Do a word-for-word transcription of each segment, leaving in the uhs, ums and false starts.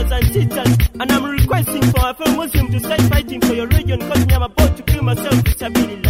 brothers and sisters, and I'm requesting for a fellow Muslim to start fighting for your region, because I'm about to kill myself with Sabilillah.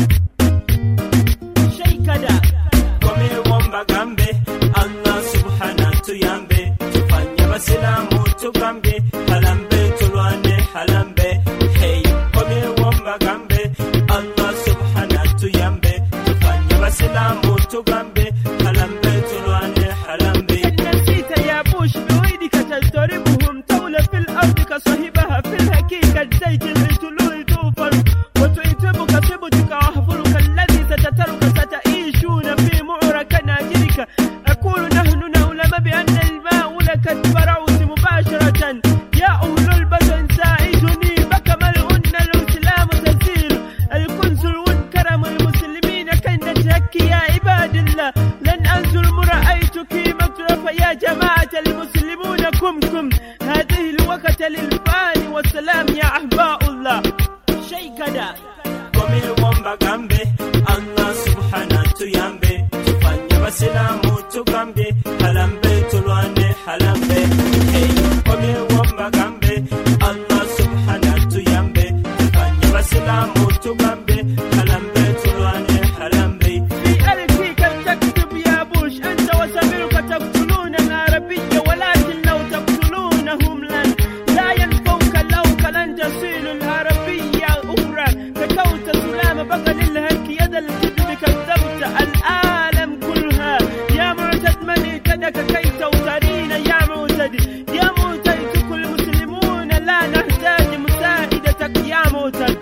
Sheikada Kome wamba gambe Allah subhanahu tuyambe tufanye basilamu tugambe halambe tulwane halambe. Hey, kome wamba gambe Allah subhanahu tuyambe tufanye basilamu tugambe halambe tulwane halambe. Nasita ya bush biwidika tajribuhum tawla fil ardi kasahibaha fil hakika zayt al-tulul tufar wa tu'tibuka thibuka wa hafuluka alladhi satataruka sataishuna fi mu'raka najirika. أقول نحن نعلم بأن الماء لك الفرعوس مباشرة يا أهل البدن ساعدني بكمل أن الإسلام تسير الكنسل والكرم المسلمين كنتك يا عباد الله لن أنزل مرأيتك مكترف يا جماعة المسلمون كمكم هذه الوقت للفان والسلام يا أحباء الله. شيء كذا قومي ومبا جنبي الله سبحانه تيامبي tufanye basilamu tugambe halambe tulwane halambe. Hey, kome wamba gambe Allah subhanahu tuyambe tufanye basilamu tugambe halambe tulwane halambe. في ألفك تكتب يا بوش أنت وسميرك تقتلون العربية ولكن لو تقتلونهم لن لا ينفوك لو لن تصيل العربية أخرى ككوت سلام بقى للهك يد الكذب كذبت العالم كلها يا معتد من اعتدك كي توترين يا معتد يا معتد كل المسلمون لا نحتاج مساعدتك يا معتد.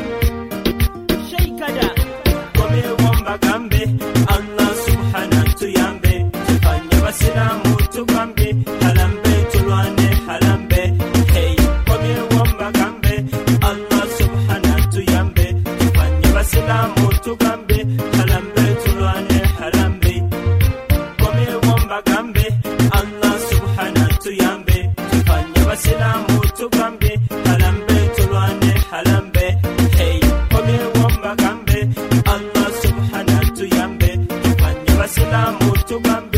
شيء كذا قومي ومبا جنبي الله سبحانه tuyambe tufanye basilamu tugambe halambe tulwane halambe. Hey, قومي ومبا جنبي الله سبحانه tuyambe tufanye basilamu tugambe halambe tulwane halambe. Kome wamba gambe Allah subhanahu tuyambe tufanye basilamu tugambe halambe tulwane halambe. Hey, kome wamba gambe Allah subhanahu tuyambe tufanye basilamu tugambe